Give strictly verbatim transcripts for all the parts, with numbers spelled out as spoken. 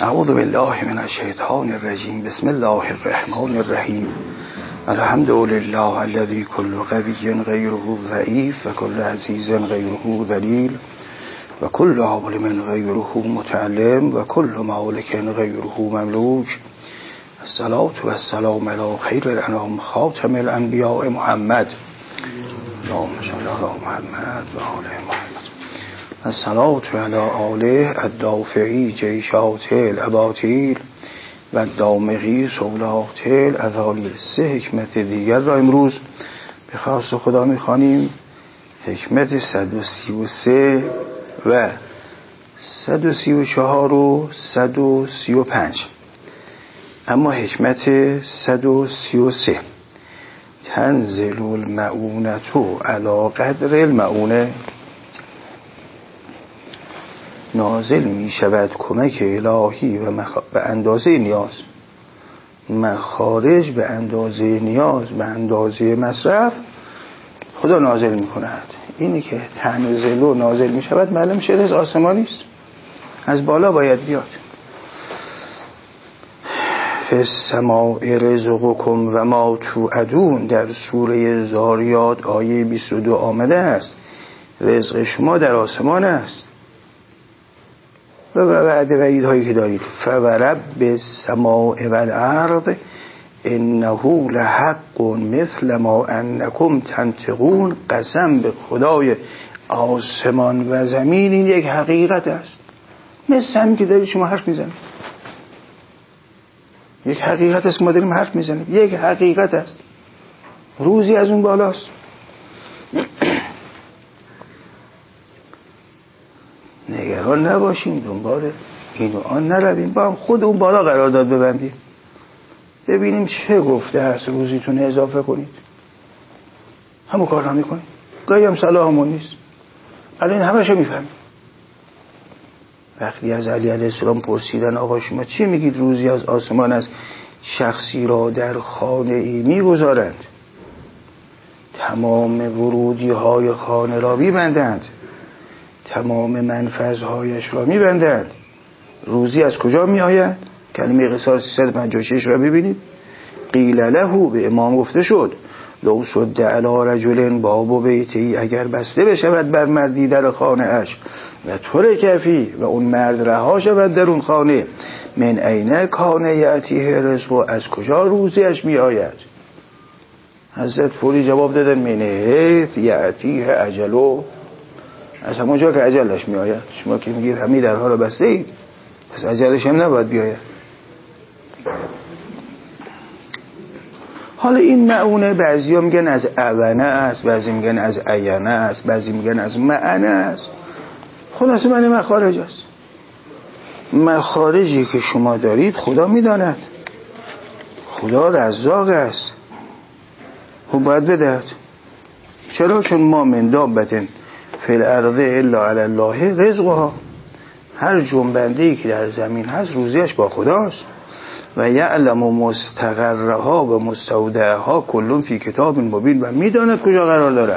اعوذ بالله من الشیطان الرجیم. بسم الله الرحمن الرحیم. الحمد لله الذي كل قوی غیره ضعیف و کل عزیز غیره ذلیل و کل عالم غیره متعلم و کل مالک غیره مملوک. الصلاة و السلام علی خیر الانام خاتم الانبیاء محمد. اللهم صل علی محمد و آل محمد. الصلاة علی آله الدافعی جیشات الاباطیل و الدامغی سولات الاذالیل. سه حکمت دیگر را امروز به خواست خدا میخوانیم. حکمت صد و سی و سه و صد و سی و چهار و صد و سی و پنج. اما حکمت صد و سی و سه: تنزل المعونة علی قدر المعونه. نازل می شود کمک الهی و مخ... به اندازه نیاز، مخارج به اندازه نیاز، به اندازه مصرف خدا نازل می کند. اینی که تنزل و نازل می شود معلوم شد از آسمانی است، از بالا باید بیاد. فی السماء رزقکم و ما توعدون، در سوره زاریات آیه بیست و دو آمده است رزق شما در آسمان است و بعد وعید هایی که دارید. فورب السماء والارض انه لحق مثل ما انکم تنطقون. قسم به خدای آسمان و زمین، این یک حقیقت است، مثل همین که دارید شما حرف میزنید. یک حقیقت است که ما داریم حرف میزنیم، یک حقیقت است، روزی از اون بالاست. نگران نباشیم، دنبال این و آن نرویم، با هم خود اون بالا قرارداد ببندیم، ببینیم چه گفته هست روزیتون اضافه کنید، همون کار هم میکنیم. گاهی هم صلاحمون نیست، الان همشو میفهمیم. وقتی از علی علیه السلام پرسیدن آقا شما چی میگید روزی از آسمان است شخصی را در خانه ای میگذارند، تمام ورودی های خانه را میبندند، تمام منفذهایش را میبندند، روزی از کجا میآید؟ کلمه قصاص سیصد و پنجاه و شش را ببینید. قیل له، به امام گفته شد، لو صد علی رجل باب بیتی، اگر بسته بشود بر مردی در خانه اش و طور کفی و اون مرد رها شود در اون خانه، من اینه کانه یعتیه رزق، از کجا روزیش می آید؟ حضرت فوری جواب دادن من حیث یعتیه اجلو، از همون جا که اجلش می آید. شما که میگید همین درها را بسته اید، پس اجلش هم نباید بیاید. حالا این معونه بعضی ها میگن از اونه است، بعضی میگن از عینه است، بعضی میگن از معنه است. خلاصه معنی مخارج است. مخارجی که شما دارید خدا میداند، خدا رزاق است، خب باید بدهد. چرا؟ چون ما من دابة فی الارض الا علی الله رزقها، هر جنبنده‌ای که در زمین هست روزیش با خداست. و یعلم مستقرها و مستودعها کلون فی کتاب مبین، و میداند کجا قرار دارد.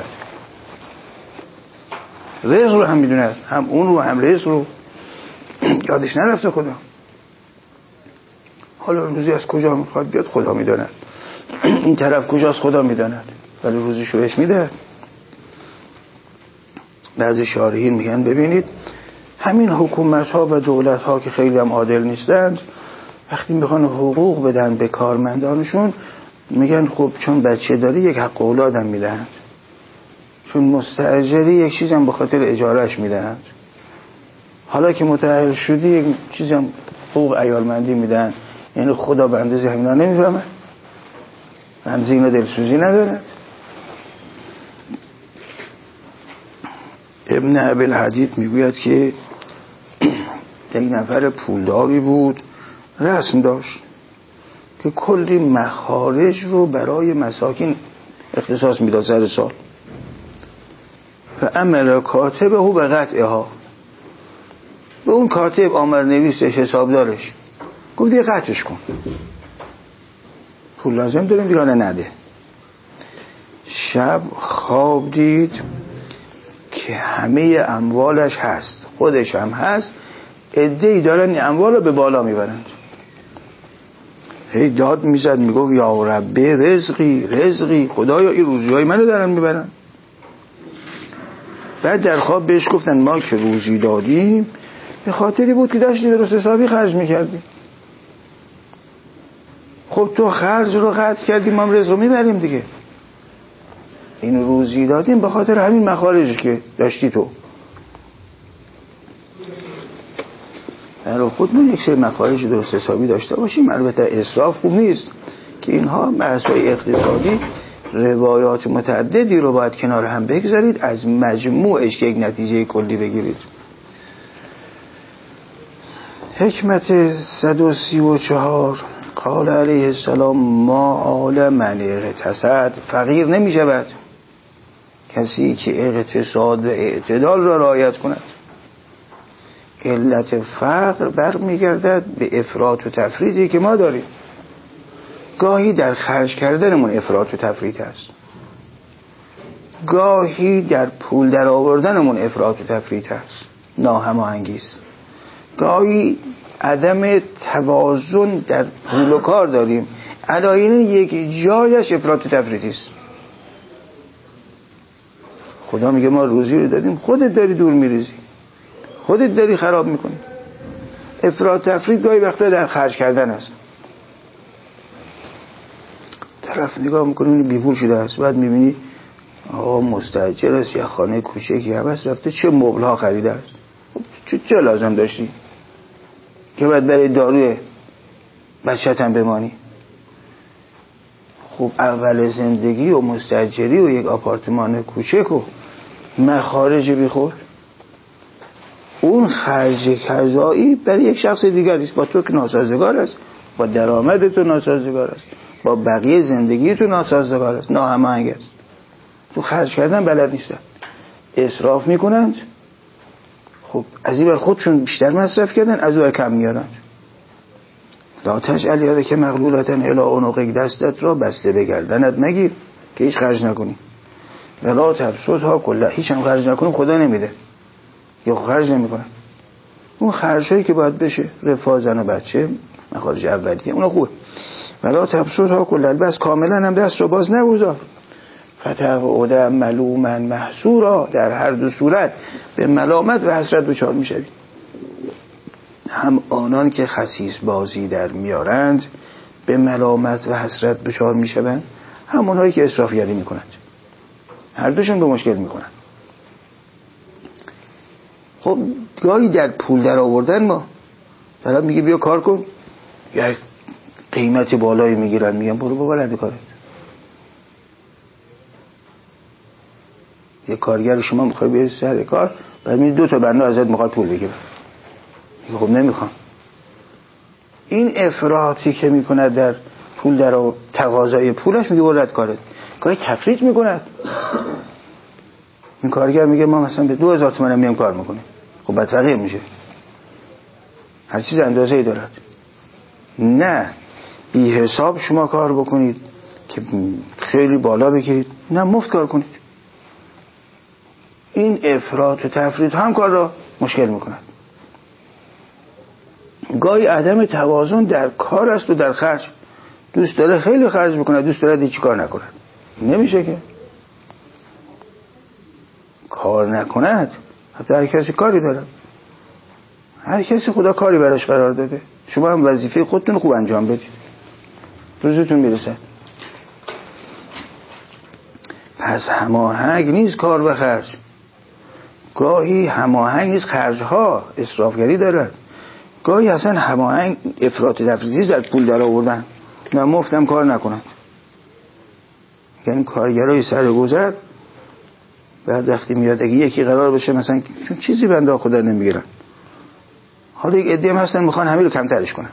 رزق رو هم میدوند، هم اون رو هم رزق رو، یادش نرفته خدا. حالا روزی از کجا میخواد بیاد خدا میداند، این طرف کجاست خدا میداند، ولی روزی شو بهش میده. بعضی شارحین میگن ببینید همین حکومت ها و دولت ها که خیلی هم عادل نیستند، وقتی میخوان حقوق بدن به کارمندانشون میگن خب چون بچه داری یک حق اولادم میدهند، چون مستاجری یک چیز هم به خاطر اجارهش میدهند، حالا که متأهل شدی یک چیز هم حقوق عیالمندی میدن. یعنی خدا به اندازه همینا نمیفهمه، به اندازه اینا دلسوزی نداره. ابن ابی الحدید میگوید که یک نفر پولداری بود، رسم داشت که کلی مخارج رو برای مساکین اختصاص میداد سر سال. و امر کاتبه او به قطعها، به اون کاتب آمر نویسش حسابدارش گفت یه قطعش کن، پول لازم داریم دیگه نده. شب خواب دید که همه اموالش هست، خودش هم هست، عده‌ای دارن این اموال رو به بالا میبرند. هی داد میزد میگفت یا رب رزقی رزقی، خدایا این روزی های منو دارن میبرن. بعد در خواب بهش گفتن ما که روزی دادیم به خاطری بود که داشتی درست حسابی خرج میکردی. خب تو خرج رو قطع کردی، ما هم رزق رو میبریم دیگه. این روزی دادیم به خاطر همین مخارجی که داشتی تو. برای خودمون یک سری مخارج درست حسابی داشته باشیم. البته اسراف خوب نیست که اینها بحث‌های اقتصادی روایات متعددی رو باید کنار هم بگذارید، از مجموعش یک نتیجه کلی بگیرید. حکمت صد و سی و چهار قال علیه السلام ما آل من اقتصاد، فقیر نمی شود کسی که اقتصاد و اعتدال را رعایت کند. علت فقر برمیگردد به افراط و تفریطی که ما داریم. گاهی در خرج کردنمون افراط و تفریط هست، گاهی در پول در آوردنمون افراط و تفریط هست، ناهماهنگی است. گاهی عدم توازن در پول و کار داریم، علاوه یک جایش افراط و تفریطی است. خدا میگه ما روزی رو دادیم، خودت داری دور میریزی، خودت داری خراب میکنی. افراط تفریط گاهی وقتا در خرج کردن است. طرف نگاه میکنی بیپول شده است، بعد میبینی آقا مستاجر است یا خانه کوچکی هست، رفته چه مبلها خریده است. چه, چه لازم داشتی که باید برای داروی بچت هم بمانی؟ خب اول زندگی و مستاجری و یک آپارتمان کوچک و مخارج بیخور، اون خرج کذایی برای یک شخص دیگری است، با تو که ناسازگار است، با درآمد تو ناسازگار است، با بقیه زندگی تو ناسازگار است، ناهماهنگ است. تو خرج کردن بلد نیستن، اسراف میکنند. خب از این بر خودشون بیشتر مصرف کردن، از اون کم میارن. لا تجعل یدک مغلولة الی عنقک، دستت را بسته به گردنت مگیر که هیچ خرج نکنی. ولا تبسطها کلها، هیچ هم خرج نکنی خدا نمیده یا خرج نمیکنه. اون خرجایی که باید بشه، رفاه زن و بچه، مخارج اولیه، اونا خوبه. ولا تبسطها کلها، بس کاملا هم دست رو باز نگذار. فتقعد ملوما محسورا، در هر دو صورت به ملامت و حسرت دچار میشوی. هم آنان که خسیس بازی در میارند به ملامت و حسرت دچار میشوند، هم اونایی که اسرافگری میکنند، هر دوشون به مشکل میکنند. خب گاهی در پول در آوردن ما طرف میگه بیا کار کن، یا قیمت بالایی میگیرن، میگن برو با بلد کارت. یه کارگر شما میخوای بری سر کار، بعد می دو تا بنده ازت میخواد پول بگیره، میگه خب نمیخوام. این افراطی که میکند در پول در و تقاضای پولش، میگه برو رد کارت، کاری تفریط میکند. این کارگر میگه ما مثلا به دو هزار تومن میام کار میکنیم، خب بعد فقیر میشه. هر چیز اندازه‌ای دارد. نه بی حساب شما کار بکنید که خیلی بالا بگیرید، نه مفت کار کنید. این افراط و تفریط هم کار را مشکل میکند. گاهی عدم توازن در کار است و در خرج. دوست داره خیلی خرج بکنه، دوست داره هیچ کار نکنه، نمیشه که. کار نکند، حتی هر کسی کاری داره، هر کسی خدا کاری براش قرار داده. شما هم وظیفه خودتون خوب انجام بدید، روزتون میرسه. پس هماهنگ نیست کار و خرج. گاهی هماهنگ نیست خرجها، اسرافگری دارد. گاهی اصلا هماهنگ افراط تفریطی در پول در آوردن، نه مفتم کار نکنند. یعنی کارگرای سر گذر بعد وقتی میاد اگه یکی قرار بشه مثلا چون چیزی بنده خدا نمیگیرن، حالا یک عده هم هستن میخوان همین رو کمترش کنن،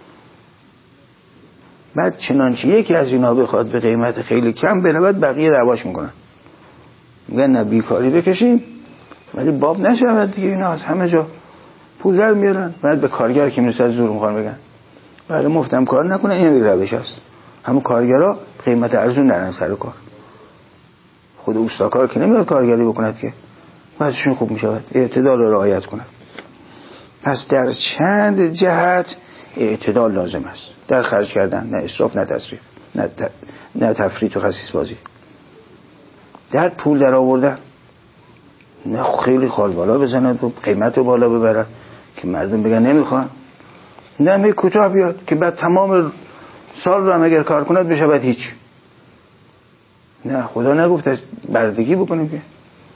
بعد چنانچه یکی از اینا بخواد به قیمت خیلی کم بده، بعد بقیه دعواش میکنن، میگن نه بیکاری بکشیم ولی باب نشود دیگه، اینا از همه جا پول در میارن، بعد به کارگر که میرسه از زور میخوان بگن بعد مفتم کار نکنن. این یک روش است. همون کارگرها قیمت ارزون درن سر کار. خود اوستاکار که نمیاد کارگری بکند که بعدشون خوب میشود، اعتدال رو رعایت کنند. پس در چند جهت اعتدال لازم است در خرج کردن، نه اسراف نه تسریف، نه, ت... نه تفریط و خسیس بازی. در پول در آوردن، نه خیلی خال بالا بزنند و قیمت رو بالا ببرن که مردم بگن نمیخوان، نه می کوتاه بیاد که بعد تمام سال رو هم اگر کار کند بشه بعد هیچ. نه خدا نگفت بردگی بکنیم که.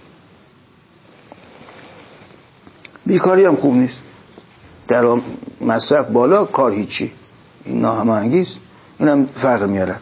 بیکاری هم خوب نیست، در مصرف بالا کار هیچی، این ناهماهنگی است، این هم فقر میارد.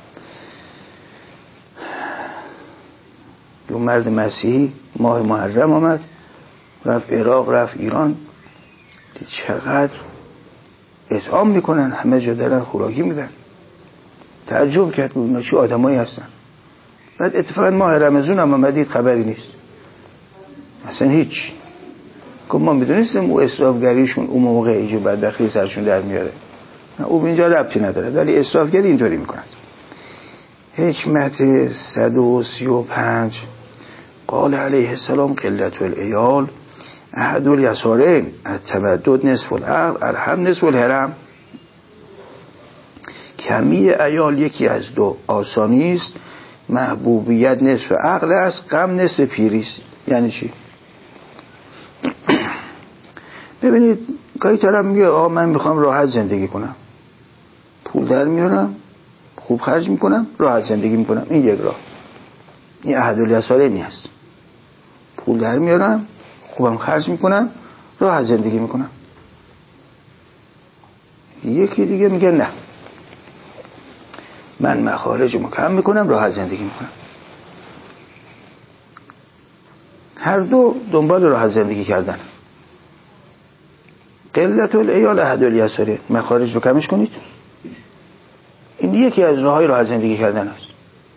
دو مرد مسیحی ماه محرم آمد، رفت عراق، رفت ایران، چقدر اطعام میکنن، همه جا دارن خوراکی میدن. تعجب کرد که اونا چه آدمایی هستن. بعد اتفاقا ماه رمضان هم آمدید خبری نیست اصلا هیچ. که ما میدونستیم او اسرافگریشون اون موقع ایجو بدبختی سرشون در میاره، او اینجا ربطی نداره، ولی اسرافگری اینطوری میکنند. حکمت صد و سی و پنج قال علیه السلام قلت العیال احد الیسارین التمدد نصف العقل الحم نصف الحرم. کمی عیال یکی از دو آسانی است، محبوبیت نصف عقل است، غم نصف پیری است. یعنی چی؟ ببینید گاهی طرف میگه آقا من میخوام راحت زندگی کنم، پول در میارم، خوب خرج میکنم، راحت زندگی میکنم. این یک راه، این احد الیسارین است. پول در میارم، خوبم خرج میکنم، راحت زندگی میکنم. یکی دیگه میگه نه، من مخارجمو کم میکنم، راحت زندگی میکنم. هر دو دنبال راحت زندگی کردن. قلت العیال احد الیسارین، مخارج رو کمش کنید، این یکی از راههای راحت زندگی کردن است.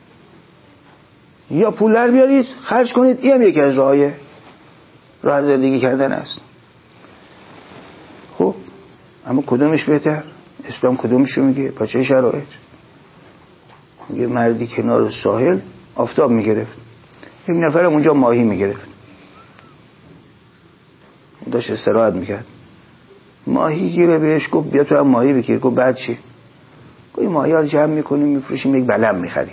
یا پول در بیارید خرج کنید، این هم یکی از راههای راحت زندگی کردن است. خب اما کدومش بهتر؟ اسلام کدومش رو میگه؟ با چه شرایط؟ یه مردی کنار ساحل آفتاب میگرفت، یک نفرم اونجا ماهی میگرفت، داشت استراحت میکرد. ماهی گیره بهش گفت بیا تو هم ماهی بگیر. گفت بعد چی؟ گفت این ماهی ها رو جمع میکنیم میفروشیم، یک بلم میخریم.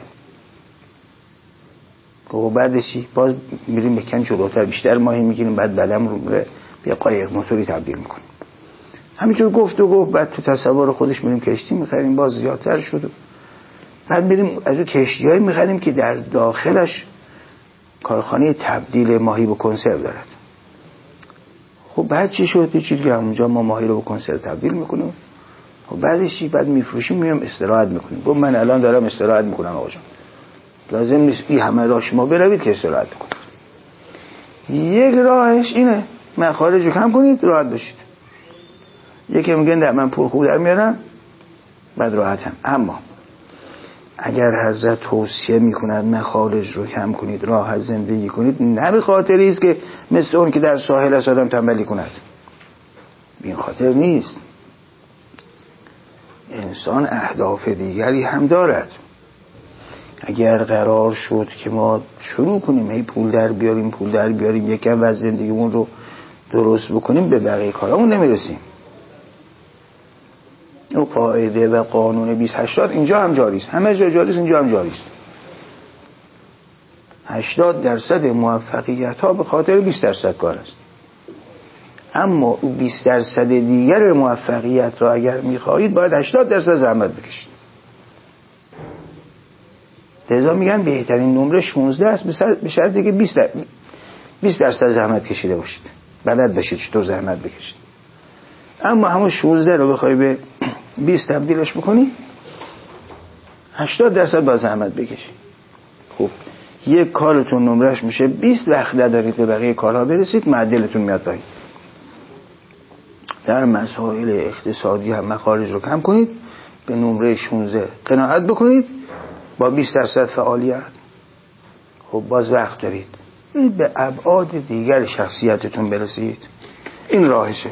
گفت بعدش چی؟ باز میریم یکم جلوتر بیشتر ماهی میگیریم، بعد بلم رو به یه قایق موتوری تبدیل میکنیم. همینطور گفت و گفت. بعد تو تصور خودش میریم کشتی میخریم، باز زیادتر شد. بعد میریم از اون کشتیایی میخریم که در داخلش کارخانه تبدیل ماهی به کنسرو دارد. خب بعد چی شد؟ یه چیزی که اونجا ما ماهی رو به کنسرو تبدیل میکنیم. خب بعدش چی؟ بعد میفروشیم، میام استراحت میکنیم. گفت من الان دارم استراحت میکنم آقا جان، لازم نیست این همه راه شما بروید که استراحت کنید. یک راهش اینه مخارج رو کم کنید، راحت باشید. یکی میگه نه من پول خوب در میارم بعد راحتم. اما اگر حضرت توصیه میکند مخارج رو کم کنید، راحت زندگی کنید، نه به خاطری است که مثل اون که در ساحل است آدم تنبلی کند، این خاطر نیست. انسان اهداف دیگری هم دارد. اگر قرار شد که ما شروع کنیم هی پول در بیاریم پول در بیاریم یکم وضع زندگیمون رو درست بکنیم، به بقیه کارامون نمیرسیم. او قاعده و قانون بیست هشتاد اینجا هم جاری است، همه جا جاری است، اینجا هم جاری است. هشتاد درصد موفقیت ها به خاطر بیست درصد کار است. اما بیست درصد دیگر موفقیت را اگر میخواهید باید هشتاد درصد زحمت بکشید. لذا میگن بهترین نمره شانزده است، به شرطی که بیست درصد زحمت کشیده باشید، بلد باشید چطور زحمت بکشید. اما همون شانزده رو بخوای به بیست تبدیلش بکنی، هشتاد درصد با زحمت بکشی. خب یک کارتون نمرش میشه بیست، وقت ندارید به بقیه کارها برسید، معدلتون میاد پایین. در مسائل اقتصادی هم مخارج رو کم کنید، به نمره شانزده قناعت بکنید، با بیست درصد فعالیت. خب باز وقت دارید به ابعاد دیگر شخصیتتون برسید. این راهشه.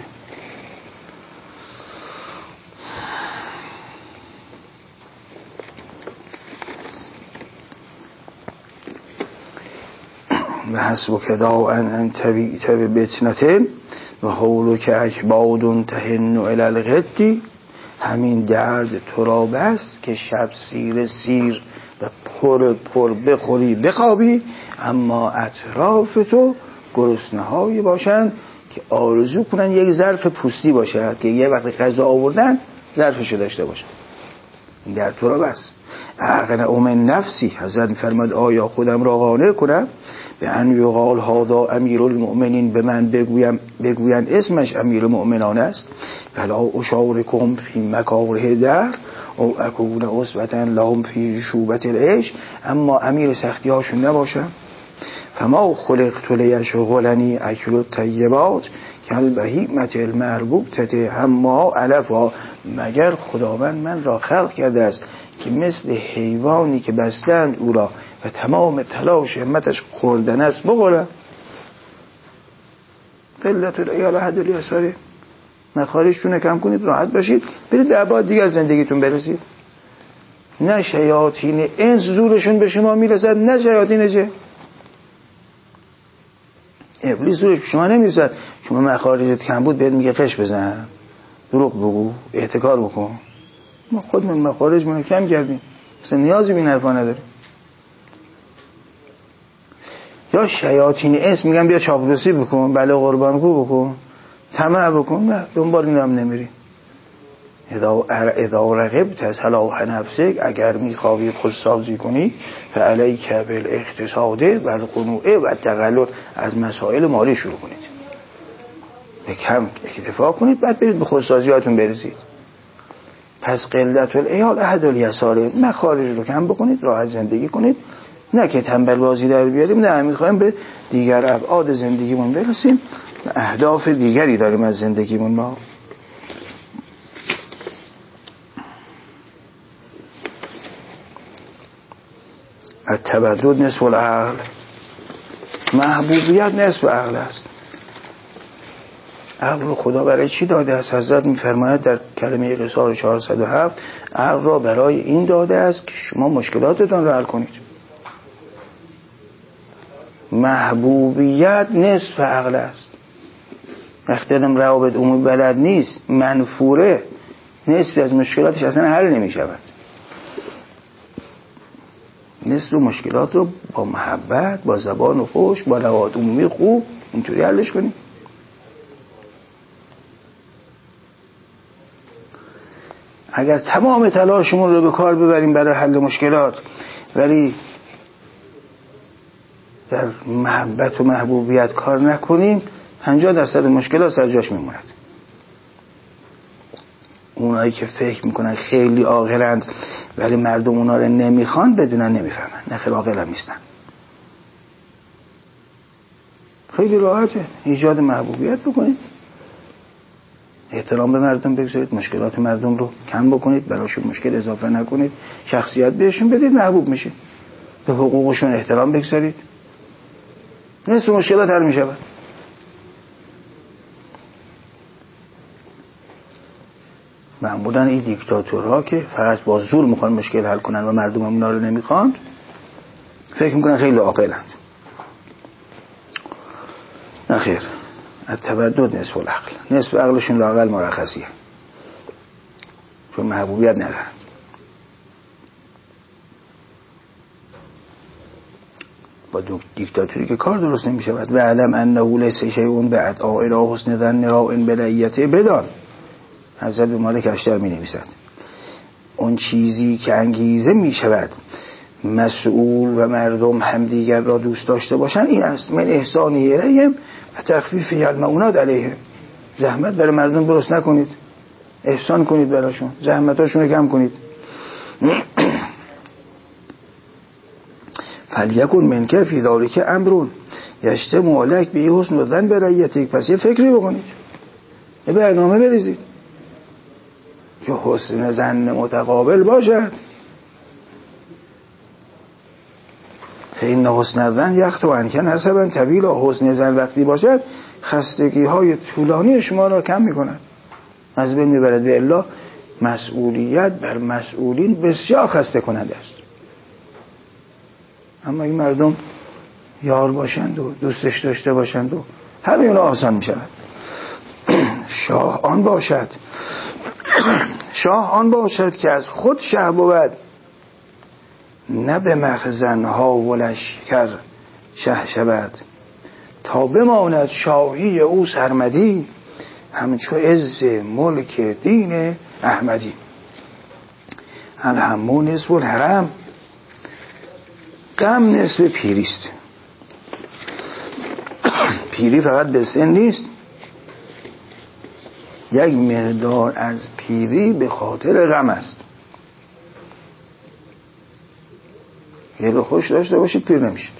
و حسبک داعا ان تبیت ببتنة و حولو که اکبادون تهن الی الغدی، همین درد تو را بس که شب سیر سیر و پر پر بخوری بخوابی، اما اطراف تو گرسنه‌هایی باشند که آرزو کنن یک ظرف پوستی باشد که یه وقت غذا آوردن ظرفشو داشته باشن. این درد تو را بس. اغنى من نفسی، حضرت می‌فرماد آیا خودم را قانع کنم به ان یقال هذا امیر المؤمنین، به من بگویم بگوین اسمش امیر المؤمنان است، فلا اشارکم فی مکاره در او اکون اسوة لهم فی شوبة العیش، اما امیر سختی هاشون نباشم. فما خلقت لیشغلنی اکل الطیبات کالبهیمة المربوطة حما علفا، مگر خداوند من را خلق کرده است که مثل حیوانی که بستند او را و تمام تلاش همتش خوردن است بخورم. قلت العیال احد الیساره، مخارجتون کم کنید، راحت باشید، برید به ابعاد دیگر زندگیتون برسید. نه شیاطین انس زورشون به شما میرسد، نه شیاطین جه. ابلیس زورش به شما نمیرسد. شما مخارجت کم بود بهت میگه قش بزن، دروغ بگو، احتکار بکن. ما خودمون مخارجمون کم کردیم، اصلا نیازی به این حرفا نداریم. یا شیاطین انس میگن بیا چاپلوسی بکن، بله قربانگو بکن، طمع بکن، نه دنبال این هم نمیری. اذا رغبت از صلاح نفسک، اگر میخوای خودسازی کنی، فعلیک بالاقتصاد و القنوع و التقلل، از مسائل مالی شروع کنید، به کم اکتفا کنید، بعد برید به خودسازیاتون برسید. پس قلت العیال احد الیساره، مخارج رو کم بکنید، راحت زندگی کنید، نه که تنبل بازی در بیاریم، نه میخوایم به دیگر ابعاد زندگیمون برسیم، اهداف دیگری داریم از زندگیمون. ما التبدد نصف العقل، محبوبیت نصف عقل است. عقل رو خدا برای چی داده است؟ حضرت میفرماید در کلمه قصار چهارصد و هفت، عقل را برای این داده است که شما مشکلاتتان را حل کنید. محبوبیت نصف عقل است. وقتی آدم روابط عمومی بلد نیست، منفوره، نصف از مشکلاتش اصلا حل نمی شود. نصف مشکلات رو با محبت، با زبان خوش، با روابط عمومی خوب اینطوری حلش کنیم. اگر تمام تلاشمون رو به کار ببریم برای حل مشکلات، ولی در محبت و محبوبیت کار نکنیم، پنجاه درصد مشکلات سر جاش میموند. اونایی که فکر میکنن خیلی عاقلند ولی مردم اونا رو نمیخوان، بدونن نمیفهمن، نه خیلی عاقل هم نیستن. خیلی راحته ایجاد محبوبیت بکنید، احترام به مردم بگذارید، مشکلات مردم رو کم بکنید، براشون مشکل اضافه نکنید، شخصیت بهشون بدید، محبوب میشه. به حقوقشون احترام بگذارید، نصف مشکلات حل میشود. معمولا این دیکتاتورها که فقط با زور میخوان مشکل حل کنن و مردم هم اونا رو نمیخوان، فکر میکنن خیلی عاقلند. نخیر، التبدد نصف العقل، نصف عقلشون لااقل مرخصیه، چون محبوبیت ندارن. با دیکتاتوری که کار درست نمیشود. و علم انه لیس شیء بعد الى حسن ظن راء بلیته، بدان، حضرت مالک اشتر می نویسد، اون چیزی که انگیزه می شود مسئول و مردم هم دیگر را دوست داشته باشند این است، من احسانی الیهم و تخفیف المعونات علیهم، زحمت برای مردم درست نکنید، احسان کنید براشون، زحمتاشون رو کم کنید. فلیکن منکر فی ذلک امرون یجتمع لک به حسن و ظن برایتک، پس یه فکری بکنید، یه برنامه بریزید که حسن ظن متقابل باشد. فإن حسن الظن یخطئ عنک نسبا طویلا، حسن ظن وقتی باشد خستگی های طولانی شما را کم میکند، از بین میبرد. به الا مسئولیت بر مسئولین بسیار خسته کننده است. اما این مردم یار باشند و دوستش داشته باشند و همه اونا آسان میشود. شاه آن باشد شاه آن باشد که از خود شه بود، نه به مخزنها و لشکر شه شود. تا بماند شاهی او سرمدی، همچو عز ملک دین احمدی. الهمو نصف الحرم، غم نصف پیریست. پیری فقط به سن نیست، یک مقدار از پیری به خاطر غم است. دل خوش داشته باشید پیر نمیشید،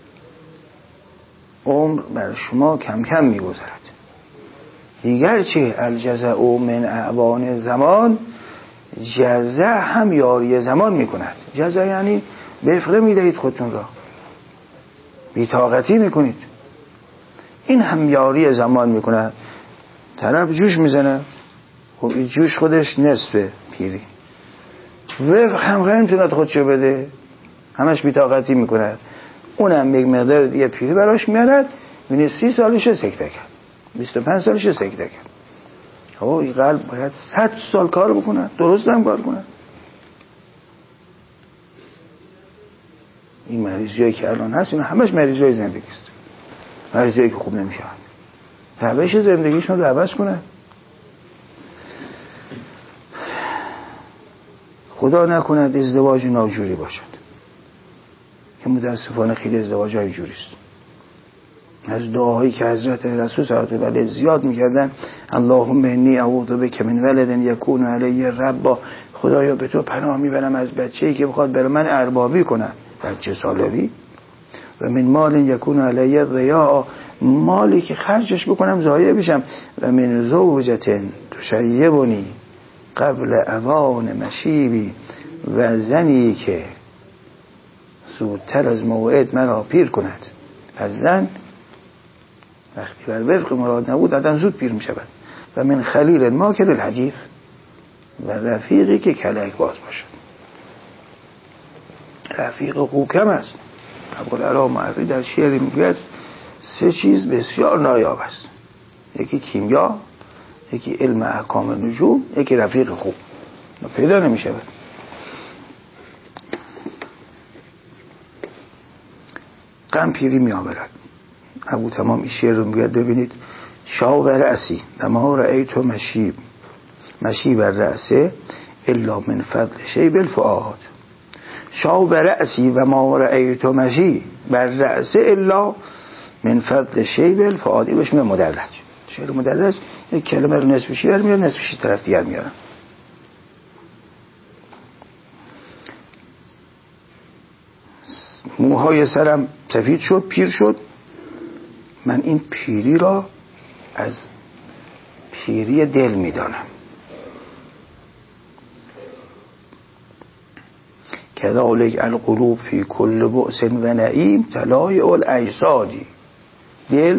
عمر بر شما کم کم میگذرد. دیگر چه الجزع من اعوان زمان، جزع هم یاری زمان میکند. جزع یعنی بفره میدهید خودتون را، بی‌طاقتی میکنید. این هم یاری زمان میکند. طرف جوش میزنه، خب این جوش خودش نصف پیری. وفق هم غیر میتوند خودشو بده، همش بی‌طاقتی میکنه. اونم یک مقدار دیگه پیری براش میارد، میبینی سی سالشه سکته کرد، بیست و پنج سالشه سکته کرد. خب این قلب باید صد سال کار بکنه، درست هم کار کنه. این مریضیایی که الان هست این همش مریضیای زندگی است، مریضیایی که خوب نمیشه. روش زندگیشون رو عوض کنه. خدا نکند ازدواج ناجوری باشد، که متاسفانه خیلی ازدواج های جوریست. از دعاهایی که حضرت رسول صلی الله علیه و آله زیاد میکردن، اللهم انی اعوذ بک من ولد یکون علی ربا، خدایا به تو پناه میبرم از بچه‌ای که بخواد برای من اربابی کنه، بچه سالاری. و من مال یکون علی ضیاع، مالی که خرجش بکنم ضایع بشم. و من زوجة تشیبنی قبل اوان مشیبی، و زنی که زودتر از موعد مرا پیر کند. از زن وقتی بر وفق مراد نبود آدم زود پیر می شود. و من خلیل ماکر الحدیث، و رفیقی که کلک باز باشد. رفیق خوب کم است. ابوالعلا معرفی در شعری میگوید سه چیز بسیار نایاب است، یکی کیمیا، یکی علم احکام نجوم، یکی رفیق خوب. پیدا نمی شود. غم پیری می آورد. ابو تمام این شعر رو میگوید ببینید، شاب رأسی و ما رأیت مشیب، مشیب الرأسه الا من فضل شیب الفؤاد. شاب رأسی و ما رأیت مشیب الرأسه الا من فضل شیب الفؤاد. بهش میگه مدرج. شعر مدرج یک کلمه رو نصف شعر میاره، نصف شعر طرف دیگر میاره. موهای سرم سفید شد، پیر شد. من این پیری را از پیری دل میدانم. کذالک القلوب فی کل بؤس و نعیم طلایع الاجسادی. دل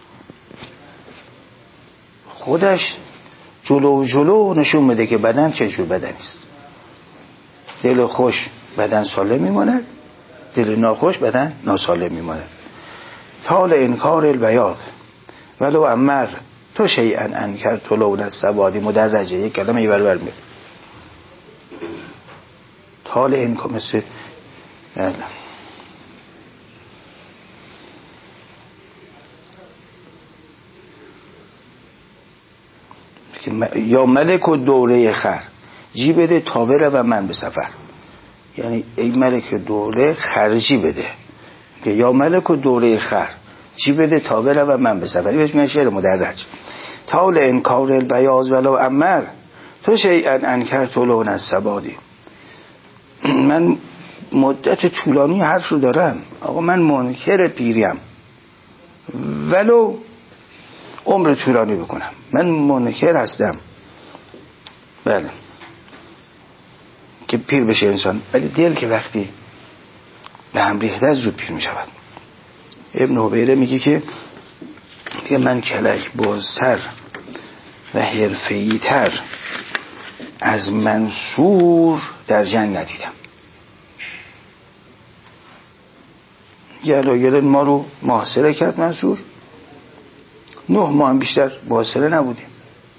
خودش جلو جلو نشون میده که بدن چجور بدنی است. دل خوش بدن سالم میماند، دل ناخوش بدن ناسالم میماند. طال انکار البیاض ولو امر تو شیئا انکر تو لون السوادی. مدرجه یک کلمه ای برابر میاد. طال انکار مثل یا ملک و دوره خر جی بده تا بره و من به سفر. یعنی ای ملک دوره خرجی بده، که یا ملک و دوره خر جی بده تا بره و من به سفر. بهش میگن شعر مدرج. طال انکار البیاض ولو امر تو شیئا انکر تو لون السوادی. من مدت طولانی حرف رو دارم، آقا من منکر پیریم ولو عمر طولانی بکنم، من منکر هستم. بله که پیر بشه انسان، ولی دل که وقتی به هم ریخته از زود پیر می شود. ابن حبیره میگه که که من کلک بازتر و حرفه‌ای تر از منصور در جنگ ندیدم. گلایل ما رو محاصره کرد منصور، نه ماه هم بیشتر محاصره نبودیم.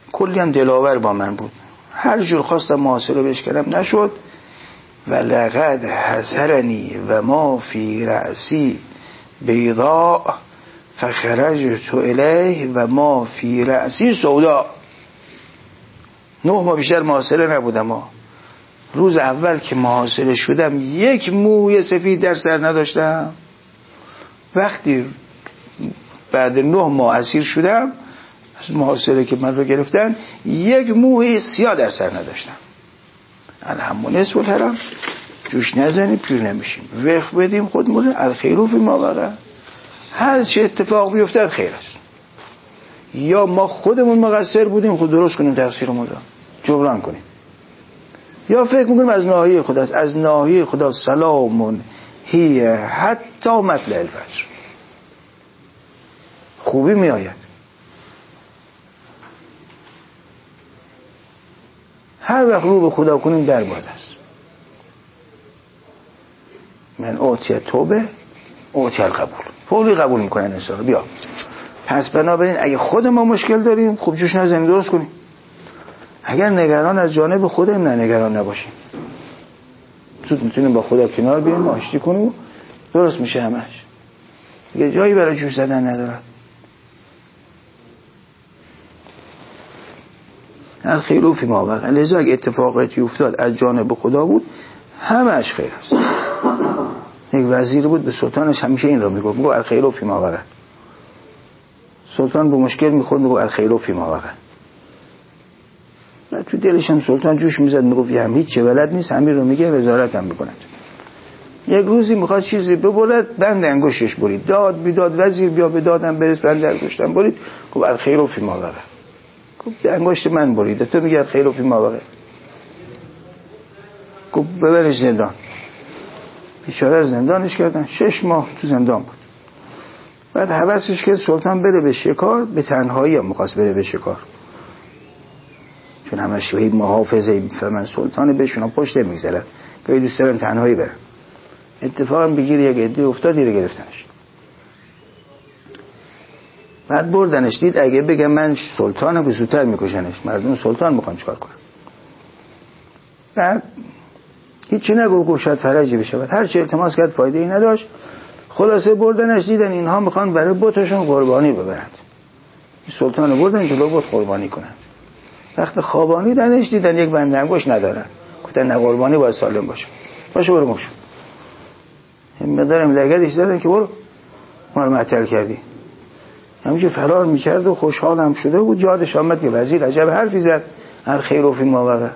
کلی هم دلاور با من بود، هر جور خواستم محاصره بهش کردم نشد. و لقد حسرنی و ما فی رأسی بیضاء فخرجت الیه و ما فی رأسی سودا. نه ماه بیشتر محاصره نبودم ها. روز اول که محاصره شدم یک موی سفید در سر نداشتم. وقتی بعد نه ماه اسیر شدم از محاصره که من رو گرفتن یک موی سیاه در سر نداشتم. الحمد نصف الحرم، جوش نزنیم پیر نمیشیم، وقف بدیم خودمون. الخیر فی ما وقع، هر چه اتفاق بیفتد خیر است. یا ما خودمون مقصر بودیم خود درست کنیم تقصیرمون رو جبران کنیم، یا فکر میکنیم از ناحیه خداست. از ناحیه خدا سلامون هی حتی مطلع الفجر، خوبی می آید. هر وقت رو به خدا کنیم در باد است. من اوتی توبه اوتی القبول، فوری قبول میکنن انسان. بیا پس بنابراین اگه خود ما مشکل داریم خوب جوش نزنیم درست کنیم. اگر نگران از جانب خودم نه نگران نباشیم، زود میتونیم با خدا کنار بیاییم آشتی کنیم درست میشه همش. دیگه جایی برای جوش زدن ندارد. الخیر فی ما وقع. لذا اگه اتفاقاتی افتاد از جانب خدا بود همش خیر است. یک وزیر بود به سلطانش همیشه این رو میگفت، میگفت الخیر فی ما وقع. سلطان به مشکل میخورد میگفت الخیر فی ما وقع. تو دلش هم سلطان جوش میزد میگفت هم هیچ چه بلد نیست، همین رو میگه وزارت هم میکند. یک روزی میخواد چیزی ببرد بند انگشتش برید، داد بیداد وزیر بیا به دادم برس بند انگشتم برید. گفت الخیر فی ما وقع. گفت انگشت من برید تو میگه الخیر فی ما وقع. گفت ببرش زندان. بیچاره زندانش کردن، شش ماه تو زندان بود. بعد حواسش کرد سلطان بره به شکار، به تنهایی هم میخواست بره به شکار چون همش به محافظه من سلطان بهشون پشت میگذارن که دوست دارن تنهایی برن. اتفاقا بگیر یک عده افتاد دیره گرفتنش. بعد بردنش، دید اگه بگم من سلطانم که زودتر میکشنش، مردم سلطان میخوان چکار کنن. بعد هیچی نگو گفت شاید فرجی بشه. بعد هر چی التماس کرد فایده ای نداشت. خلاصه بردنش، دیدن اینها میخوان برای بتشون قربانی ببرند. سلطان بردن جلو بت قربانی کنند. وقت خوابانی دنش دیدن یک بند انگشت ندارن. گفتن نه قربانی باید سالم باشه. باشه برو مشو. این مدارم لگدش دادن که برو ما رو معطل کردی. همینجور فرار میکرد و خوشحال هم شده بود. یادش آمد که وزیر عجب حرفی زد، الخیر فی ما وقع.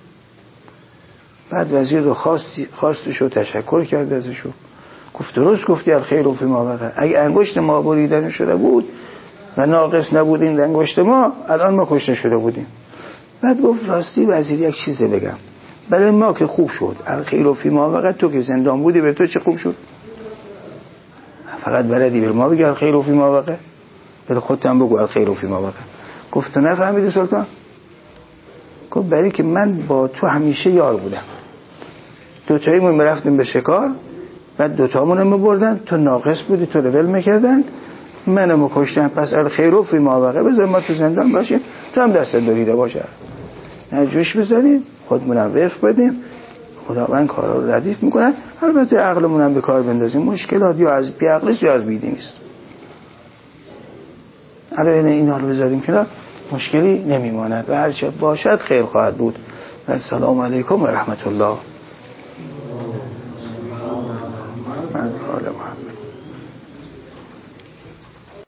بعد وزیر رو خواستی خواستش و تشکر کرد ازش، گفت درست گفتی الخیر فی ما وقع. اگه انگشت ما بریدن شده بود و ناقص نبود این انگشت ما الان ما کشته شده بودیم. بعد گفت راستی وزیر یک چیزی بگم، برای ما که خوب شد الخیر فی ما وقع، تو که زندان بودی به تو چه خوب شد؟ فقط بلدی به ما بگی الخیر فی ما وقع، برای خودت هم بگو الخیر فی ما وقع. گفت نفهمیدی سلطان؟ گفت برای که من با تو همیشه یار بودم، دوتاییمون میرفتیم به شکار، بعد دوتامون رو میبردن، تو ناقص بودی تو رو ول میکردن، منو مکشتن، پس الخیر فی ما وقع، بذار ما تو زندان باشیم تو هم دست دریده باشه، نه جوش بزنیم خودمونم وقف بدیم، خداوند کارا رو ردیف میکنن. البته عقلمون هم به کار بندازیم، مشکلات یا از بی عقلیست یا از بیدینی است. الان اینا رو بذاریم کنار مشکلی نمیماند و هرچه باشد خیر خواهد بود. السلام علیکم و رحمت الله.